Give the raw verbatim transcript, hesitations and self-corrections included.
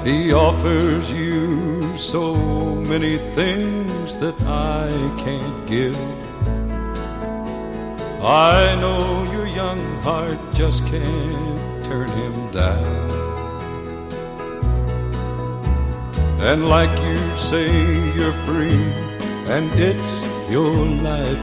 He offers you so many things that I can't give. I know your young heart just can't turn him down. And like you say, you're free, and it's your life